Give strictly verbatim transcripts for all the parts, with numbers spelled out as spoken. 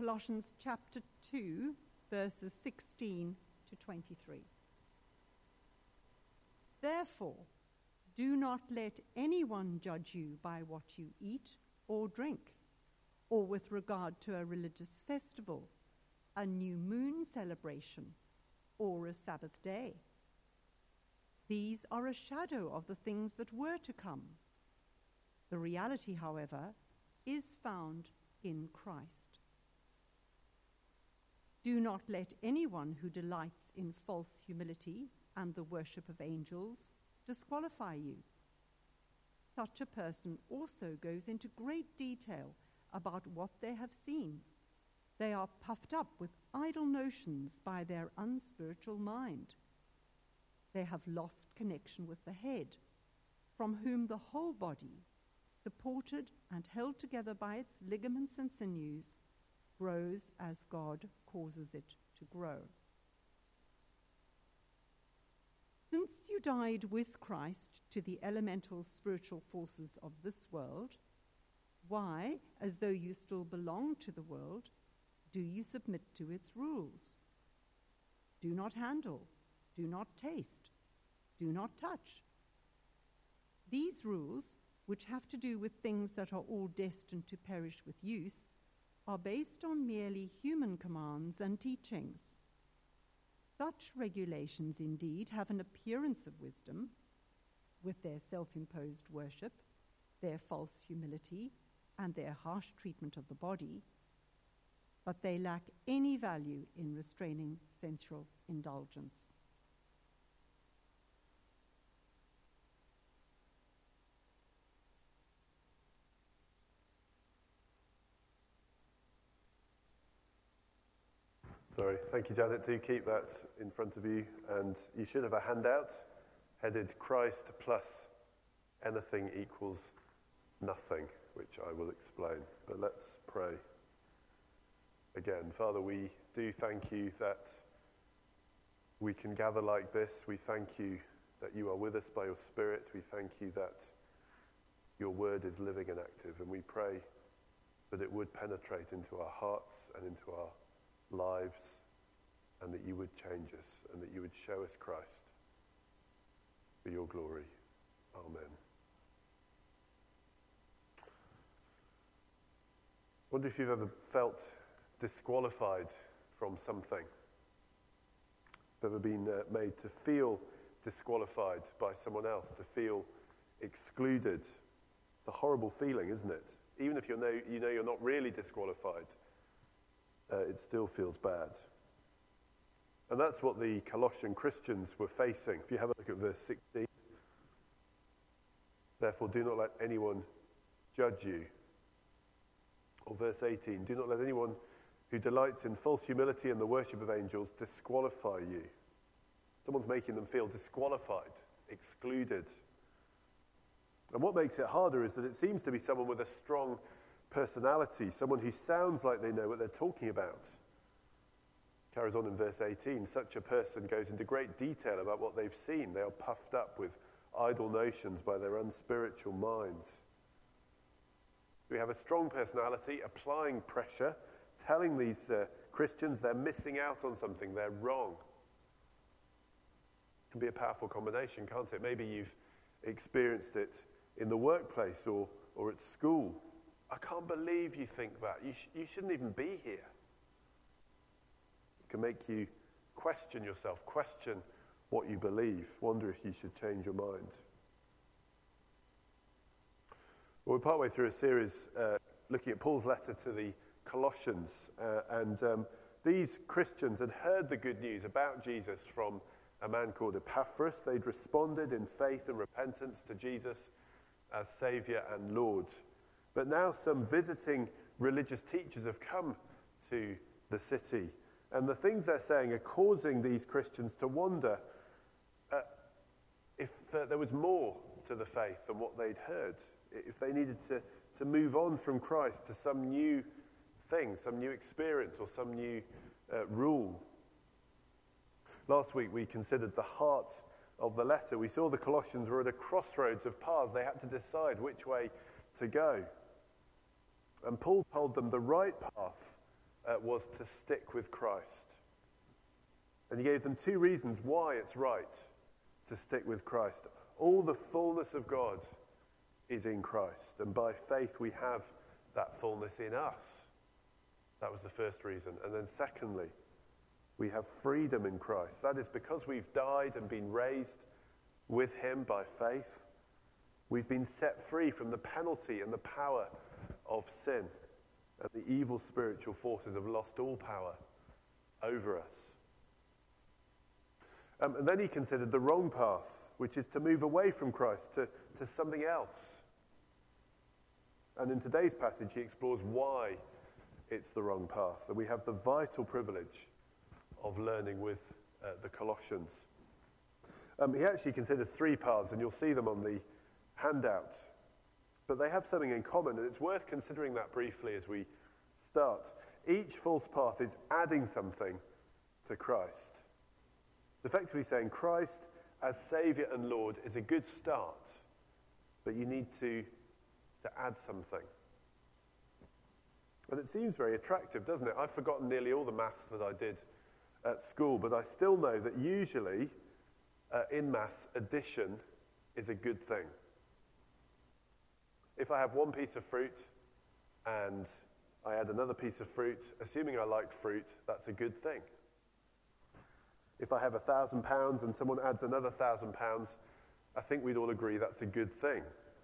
Colossians chapter two, verses sixteen to twenty-three. Therefore, do not let anyone judge you by what you eat or drink, or with regard to a religious festival, a new moon celebration, or a Sabbath day. These are a shadow of the things that were to come. The reality, however, is found in Christ. Do not let anyone who delights in false humility and the worship of angels disqualify you. Such a person also goes into great detail about what they have seen. They are puffed up with idle notions by their unspiritual mind. They have lost connection with the head, from whom the whole body, supported and held together by its ligaments and sinews, grows as God causes it to grow. Since you died with Christ to the elemental spiritual forces of this world, why, as though you still belong to the world, do you submit to its rules? Do not handle, do not taste, do not touch. These rules, which have to do with things that are all destined to perish with use, are based on merely human commands and teachings. Such regulations indeed have an appearance of wisdom, with their self-imposed worship, their false humility, and their harsh treatment of the body, but they lack any value in restraining sensual indulgence. Sorry, thank you, Janet. Do keep that in front of you, and you should have a handout headed Christ plus anything equals nothing, which I will explain. But let's pray. Again, Father, we do thank you that we can gather like this. We thank you that you are with us by your Spirit. We thank you that your word is living and active, and we pray that it would penetrate into our hearts and into our lives, and that you would change us, and that you would show us Christ for your glory. Amen. I wonder if you've ever felt disqualified from something. Ever been uh, made to feel disqualified by someone else, to feel excluded. It's a horrible feeling, isn't it? Even if you know you know you're not really disqualified, uh, it still feels bad. And that's what the Colossian Christians were facing. If you have a look at verse sixteen, therefore do not let anyone judge you. Or verse eighteen, do not let anyone who delights in false humility and the worship of angels disqualify you. Someone's making them feel disqualified, excluded. And what makes it harder is that it seems to be someone with a strong personality, someone who sounds like they know what they're talking about. Carries on in verse eighteen, such a person goes into great detail about what they've seen. They are puffed up with idle notions by their unspiritual mind. We have a strong personality, applying pressure, telling these uh, Christians they're missing out on something, they're wrong. It can be a powerful combination, can't it? Maybe you've experienced it in the workplace or, or at school. I can't believe you think that. You, sh- you shouldn't even be here. It can make you question yourself, question what you believe, wonder if you should change your mind. Well, we're partway through a series uh, looking at Paul's letter to the Colossians, uh, and um, these Christians had heard the good news about Jesus from a man called Epaphras. They'd responded in faith and repentance to Jesus as Saviour and Lord. But now some visiting religious teachers have come to the city, and the things they're saying are causing these Christians to wonder uh, if uh, there was more to the faith than what they'd heard, if they needed to, to move on from Christ to some new thing, some new experience or some new uh, rule. Last week we considered the heart of the letter. We saw the Colossians were at a crossroads of paths. They had to decide which way to go. And Paul told them the right path uh, was to stick with Christ. And he gave them two reasons why it's right to stick with Christ. All the fullness of God is in Christ, and by faith we have that fullness in us. That was the first reason. And then secondly, we have freedom in Christ. That is because we've died and been raised with him by faith. We've been set free from the penalty and the power of sin. And the evil spiritual forces have lost all power over us. Um, and then he considered the wrong path, which is to move away from Christ to, to something else. And in today's passage, he explores why it's the wrong path. And we have the vital privilege of learning with uh, the Colossians. Um, he actually considers three paths, and you'll see them on the handout. But they have something in common, and it's worth considering that briefly as we start. Each false path is adding something to Christ. It's effectively saying Christ as Saviour and Lord is a good start, but you need to, to add something. And it seems very attractive, doesn't it? I've forgotten nearly all the maths that I did at school, but I still know that usually uh, in maths, addition is a good thing. If I have one piece of fruit and I add another piece of fruit, assuming I like fruit, that's a good thing. If I have a thousand pounds and someone adds another thousand pounds, I think we'd all agree that's a good thing.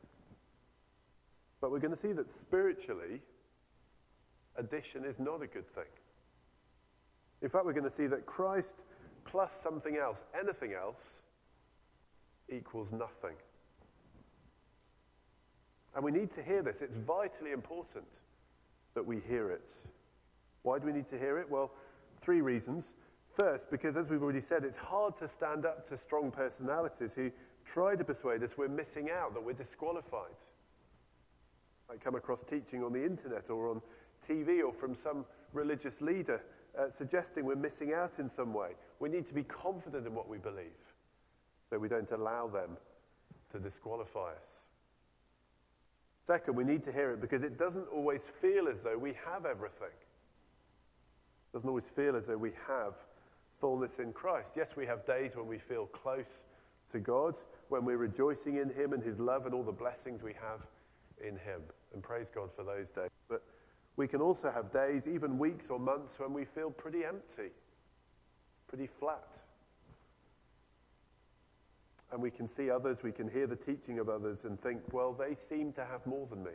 But we're going to see that spiritually, addition is not a good thing. In fact, we're going to see that Christ plus something else, anything else, equals nothing. And we need to hear this. It's vitally important that we hear it. Why do we need to hear it? Well, three reasons. First, because as we've already said, it's hard to stand up to strong personalities who try to persuade us we're missing out, that we're disqualified. I come across teaching on the internet or on T V or from some religious leader uh, suggesting we're missing out in some way. We need to be confident in what we believe, so we don't allow them to disqualify us. Second, we need to hear it because it doesn't always feel as though we have everything. It doesn't always feel as though we have fullness in Christ. Yes, we have days when we feel close to God, when we're rejoicing in him and his love and all the blessings we have in him. And praise God for those days. But we can also have days, even weeks or months, when we feel pretty empty, pretty flat. And we can see others, we can hear the teaching of others and think, well, they seem to have more than me.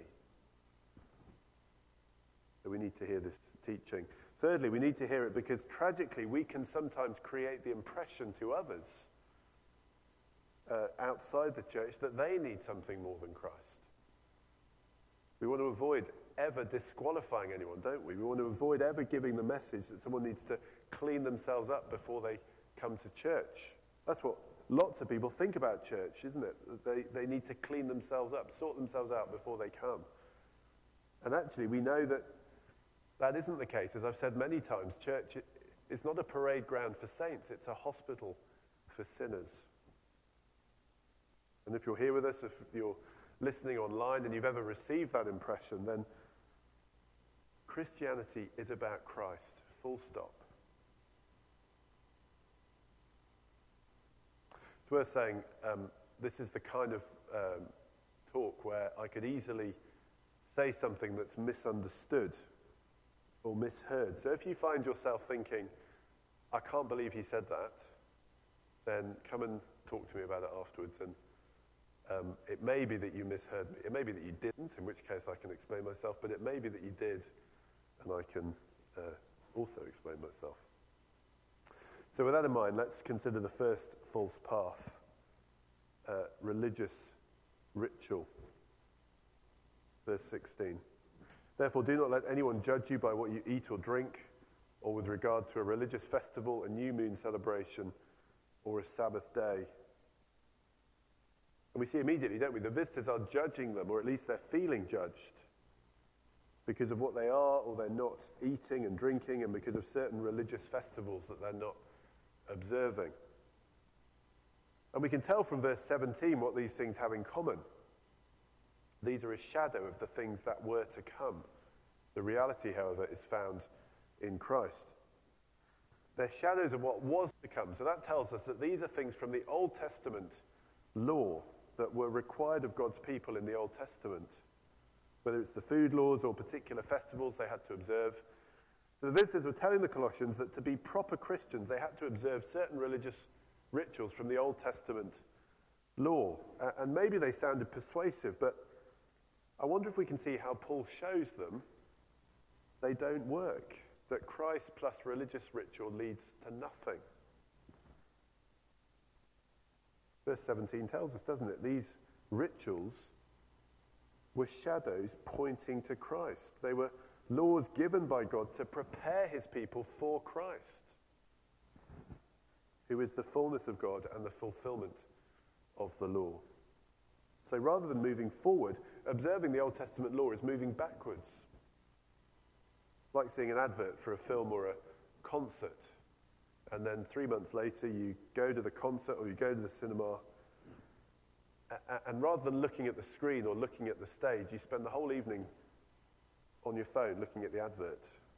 So we need to hear this teaching. Thirdly, we need to hear it because tragically we can sometimes create the impression to others uh, outside the church that they need something more than Christ. We want to avoid ever disqualifying anyone, don't we? We want to avoid ever giving the message that someone needs to clean themselves up before they come to church. That's what lots of people think about church, isn't it? They, they need to clean themselves up, sort themselves out before they come. And actually, we know that that isn't the case. As I've said many times, church is not a parade ground for saints. It's a hospital for sinners. And if you're here with us, if you're listening online and you've ever received that impression, then Christianity is about Christ, full stop. It's worth saying um, this is the kind of um, talk where I could easily say something that's misunderstood or misheard. So if you find yourself thinking, I can't believe he said that, then come and talk to me about it afterwards. And um, it may be that you misheard me. It may be that you didn't, in which case I can explain myself, but it may be that you did, and I can uh, also explain myself. So with that in mind, let's consider the first false path, uh, religious ritual. Verse sixteen. Therefore, do not let anyone judge you by what you eat or drink, or with regard to a religious festival, a new moon celebration, or a Sabbath day. And we see immediately, don't we, the visitors are judging them, or at least they're feeling judged, because of what they are or they're not eating and drinking, and because of certain religious festivals that they're not observing. And we can tell from verse seventeen what these things have in common. These are a shadow of the things that were to come. The reality, however, is found in Christ. They're shadows of what was to come. So that tells us that these are things from the Old Testament law that were required of God's people in the Old Testament. Whether it's the food laws or particular festivals they had to observe. So the visitors were telling the Colossians that to be proper Christians, they had to observe certain religious rituals from the Old Testament law. Uh, and maybe they sounded persuasive, but I wonder if we can see how Paul shows them they don't work. That Christ plus religious ritual leads to nothing. Verse seventeen tells us, doesn't it? These rituals were shadows pointing to Christ. They were laws given by God to prepare his people for Christ, who is the fullness of God and the fulfillment of the law. So rather than moving forward, observing the Old Testament law is moving backwards. Like seeing an advert for a film or a concert, and then three months later you go to the concert or you go to the cinema, and rather than looking at the screen or looking at the stage, you spend the whole evening on your phone looking at the advert.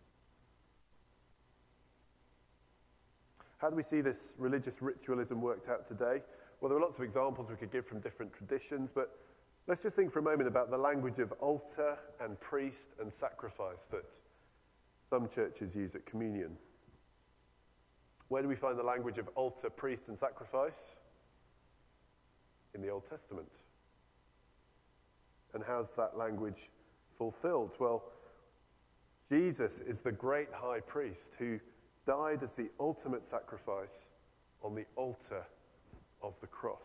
How do we see this religious ritualism worked out today? Well, there are lots of examples we could give from different traditions, but let's just think for a moment about the language of altar and priest and sacrifice that some churches use at communion. Where do we find the language of altar, priest, and sacrifice? In the Old Testament. And how's that language fulfilled? Well, Jesus is the great high priest who died as the ultimate sacrifice on the altar of the cross.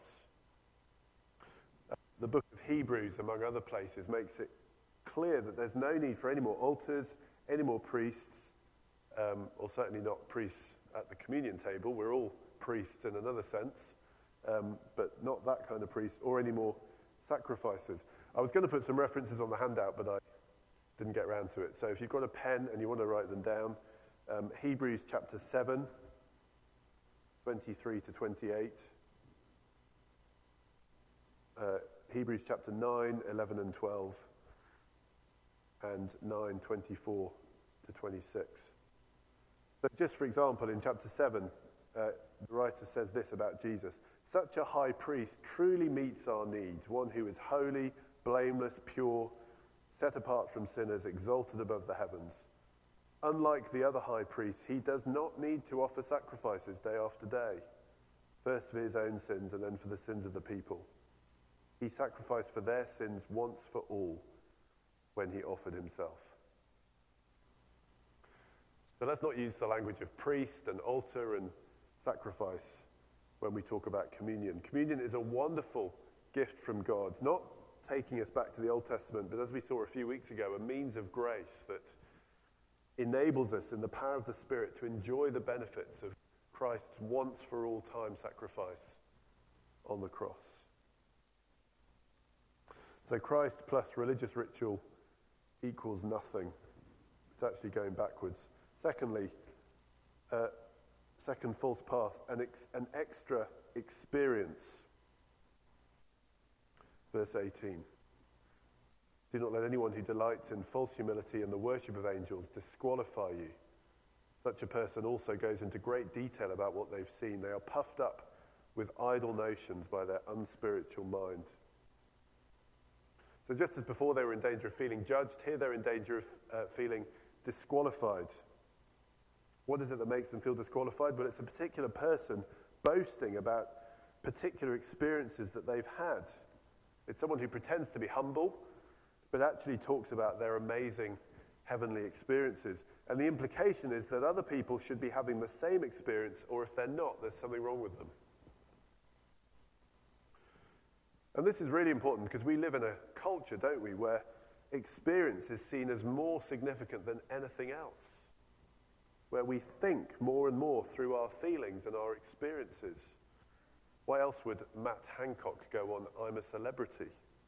The book of Hebrews, among other places, makes it clear that there's no need for any more altars, any more priests, um, or certainly not priests at the communion table. We're all priests in another sense, um, but not that kind of priest, or any more sacrifices. I was going to put some references on the handout, but I didn't get around to it. So if you've got a pen and you want to write them down, um, Hebrews chapter seven, twenty-three to twenty-eight, uh, Hebrews chapter nine, eleven and twelve, and nine, twenty-four to twenty-six. So just for example, in chapter seven, uh, the writer says this about Jesus. Such a high priest truly meets our needs, one who is holy, blameless, pure, set apart from sinners, exalted above the heavens. Unlike the other high priests, he does not need to offer sacrifices day after day, first for his own sins and then for the sins of the people. He sacrificed for their sins once for all when he offered himself. So let's not use the language of priest and altar and sacrifice when we talk about communion. Communion is a wonderful gift from God, not taking us back to the Old Testament, but as we saw a few weeks ago, a means of grace that enables us in the power of the Spirit to enjoy the benefits of Christ's once for all time sacrifice on the cross. So Christ plus religious ritual equals nothing. It's actually going backwards. Secondly, uh, second false path, an, ex- an extra experience. Verse eighteen. Do not let anyone who delights in false humility and the worship of angels disqualify you. Such a person also goes into great detail about what they've seen. They are puffed up with idle notions by their unspiritual mind. So just as before they were in danger of feeling judged, here they're in danger of uh, feeling disqualified. What is it that makes them feel disqualified? Well, it's a particular person boasting about particular experiences that they've had. It's someone who pretends to be humble, but actually talks about their amazing heavenly experiences. And the implication is that other people should be having the same experience, or if they're not, there's something wrong with them. And this is really important because we live in a culture, don't we, where experience is seen as more significant than anything else. Where we think more and more through our feelings and our experiences. Why else would Matt Hancock go on I'm a Celebrity?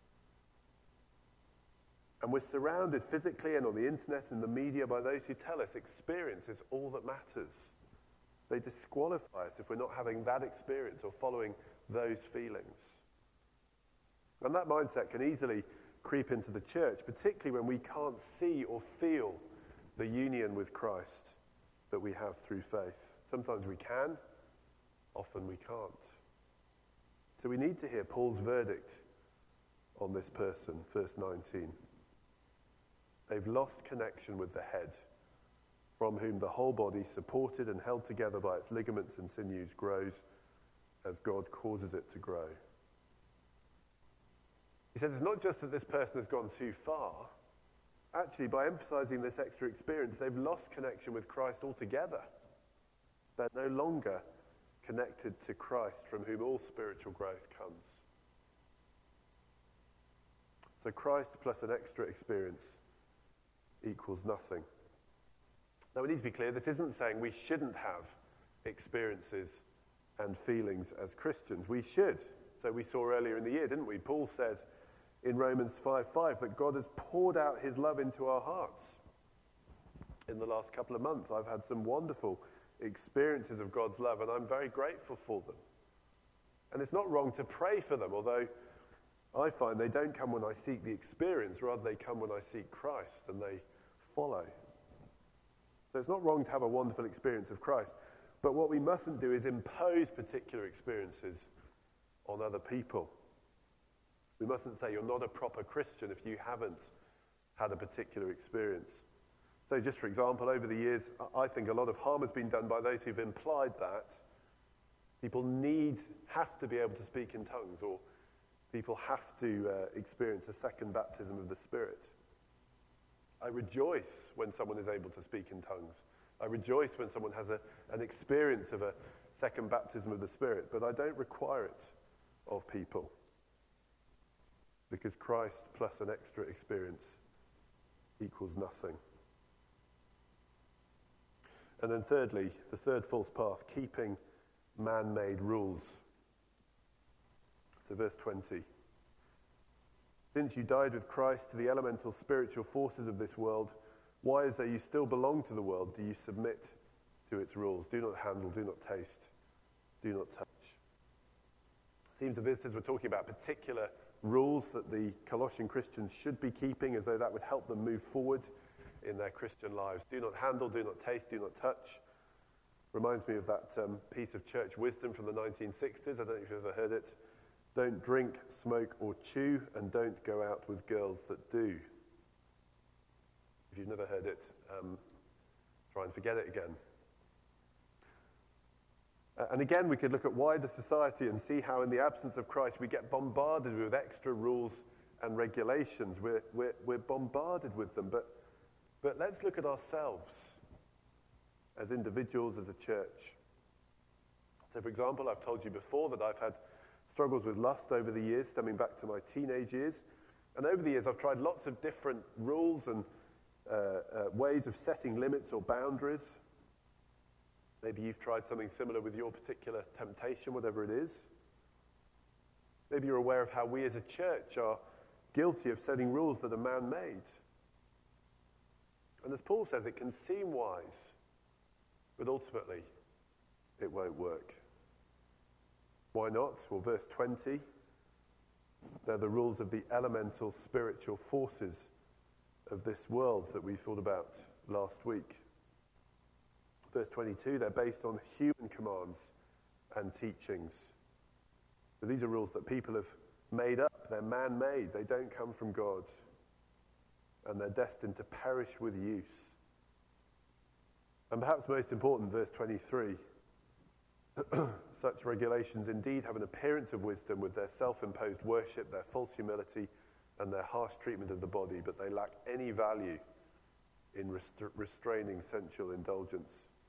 And we're surrounded physically and on the internet and the media by those who tell us experience is all that matters. They disqualify us if we're not having that experience or following those feelings. And that mindset can easily creep into the church, particularly when we can't see or feel the union with Christ that we have through faith. Sometimes we can, often we can't. So we need to hear Paul's verdict on this person, verse nineteen. They've lost connection with the head, from whom the whole body, supported and held together by its ligaments and sinews, grows as God causes it to grow. He says it's not just that this person has gone too far. Actually, by emphasizing this extra experience, they've lost connection with Christ altogether. They're no longer connected to Christ, from whom all spiritual growth comes. So Christ plus an extra experience equals nothing. Now we need to be clear, this isn't saying we shouldn't have experiences and feelings as Christians. We should. So we saw earlier in the year, didn't we? Paul says in Romans five five that God has poured out his love into our hearts. In the last couple of months, I've had some wonderful experiences of God's love, and I'm very grateful for them. And it's not wrong to pray for them, although I find they don't come when I seek the experience, rather they come when I seek Christ and they follow. So it's not wrong to have a wonderful experience of Christ, but what we mustn't do is impose particular experiences on other people. We mustn't say you're not a proper Christian if you haven't had a particular experience. So just for example, over the years, I think a lot of harm has been done by those who've implied that people need, have to be able to speak in tongues, or people have to uh, experience a second baptism of the Spirit. I rejoice when someone is able to speak in tongues. I rejoice when someone has a, an experience of a second baptism of the Spirit, but I don't require it of people, because Christ plus an extra experience equals nothing. And then thirdly, the third false path, keeping man-made rules. So verse twenty. Since you died with Christ to the elemental spiritual forces of this world, why, as though you still belong to the world, do you submit to its rules? Do not handle, do not taste, do not touch. It seems the visitors were talking about particular rules that the Colossian Christians should be keeping, as though that would help them move forward in their Christian lives. Do not handle, do not taste, do not touch. Reminds me of that um, piece of church wisdom from the nineteen sixties. I don't know if you've ever heard it. Don't drink, smoke, or chew, and don't go out with girls that do. If you've never heard it, um, try and forget it again. Uh, and again, we could look at wider society and see how in the absence of Christ we get bombarded with extra rules and regulations. We're, we're, we're bombarded with them. But, but let's look at ourselves as individuals, as a church. So, for example, I've told you before that I've had struggles with lust over the years, stemming back to my teenage years. And over the years, I've tried lots of different rules and uh, uh, ways of setting limits or boundaries. Maybe you've tried something similar with your particular temptation, whatever it is. Maybe you're aware of how we as a church are guilty of setting rules that are man-made. And as Paul says, it can seem wise, but ultimately, it won't work. Why not? Well, verse twenty, they're the rules of the elemental spiritual forces of this world that we thought about last week. Verse twenty-two, they're based on human commands and teachings. So these are rules that people have made up. They're man-made. They don't come from God. And they're destined to perish with use. And perhaps most important, verse twenty-three, such regulations indeed have an appearance of wisdom with their self-imposed worship, their false humility, and their harsh treatment of the body, but they lack any value in rest- restraining sensual indulgence.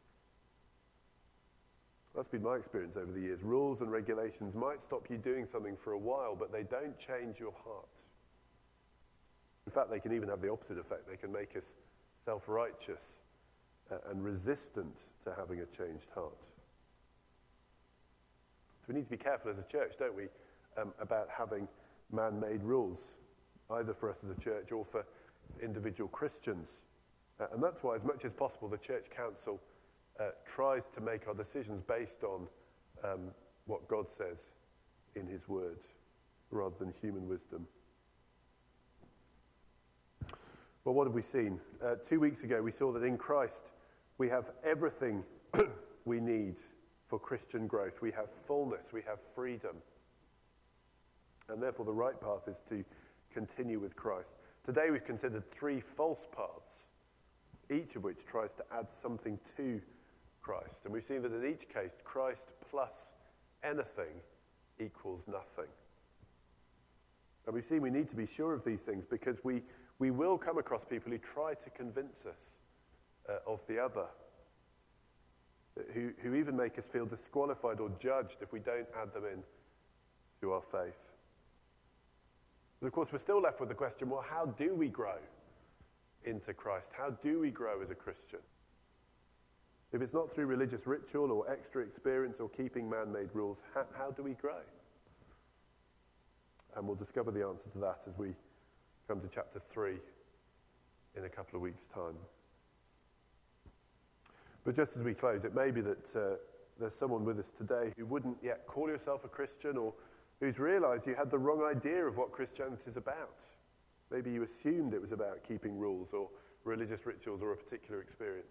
That's been my experience over the years. Rules and regulations might stop you doing something for a while, but they don't change your heart. In fact, they can even have the opposite effect. They can make us self-righteous uh, and resistant to having a changed heart. So we need to be careful as a church, don't we, um, about having man-made rules, either for us as a church or for individual Christians. Uh, and that's why, as much as possible, the Church Council uh, tries to make our decisions based on um, what God says in his word, rather than human wisdom. Well, what have we seen? Uh, two weeks ago, we saw that in Christ, We have everything we need for Christian growth. We have fullness, we have freedom. And therefore the right path is to continue with Christ. Today we've considered three false paths, each of which tries to add something to Christ. And we've seen that in each case, Christ plus anything equals nothing. And we've seen we need to be sure of these things because we, we will come across people who try to convince us uh, of the other, who, who even make us feel disqualified or judged if we don't add them in to our faith. But of course, we're still left with the question, well, how do we grow into Christ? How do we grow as a Christian? If it's not through religious ritual or extra experience or keeping man-made rules, how, how do we grow? And we'll discover the answer to that as we come to chapter three in a couple of weeks' time. But just as we close, it may be that uh, there's someone with us today who wouldn't yet call yourself a Christian, or who's realized you had the wrong idea of what Christianity is about. Maybe you assumed it was about keeping rules or religious rituals or a particular experience.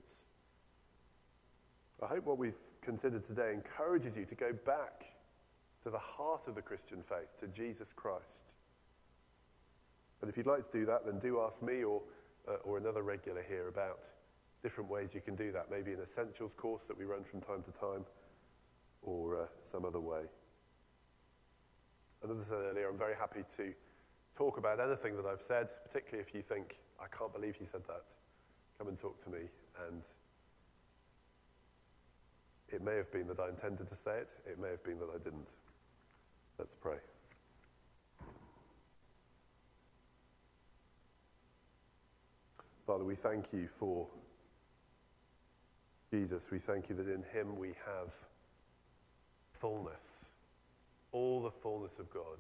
I hope what we've considered today encourages you to go back to the heart of the Christian faith, to Jesus Christ. And if you'd like to do that, then do ask me or, uh, or another regular here about different ways you can do that, maybe an essentials course that we run from time to time, or uh, some other way. And as I said earlier, I'm very happy to talk about anything that I've said, particularly if you think, I can't believe you said that. Come and talk to me. And it may have been that I intended to say it. It may have been that I didn't. Let's pray. Father, we thank you for Jesus. We thank you that in him we have fullness, all the fullness of God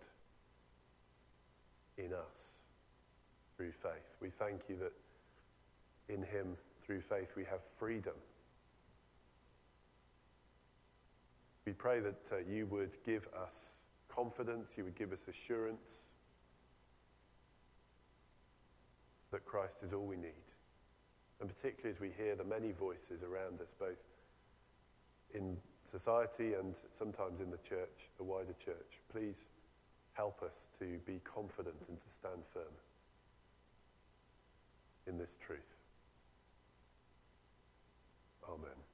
in us through faith. We thank you that in him, through faith, we have freedom. We pray that uh, you would give us confidence, you would give us assurance that Christ is all we need. And particularly as we hear the many voices around us, both in society and sometimes in the church, the wider church, please help us to be confident and to stand firm in this truth. Amen.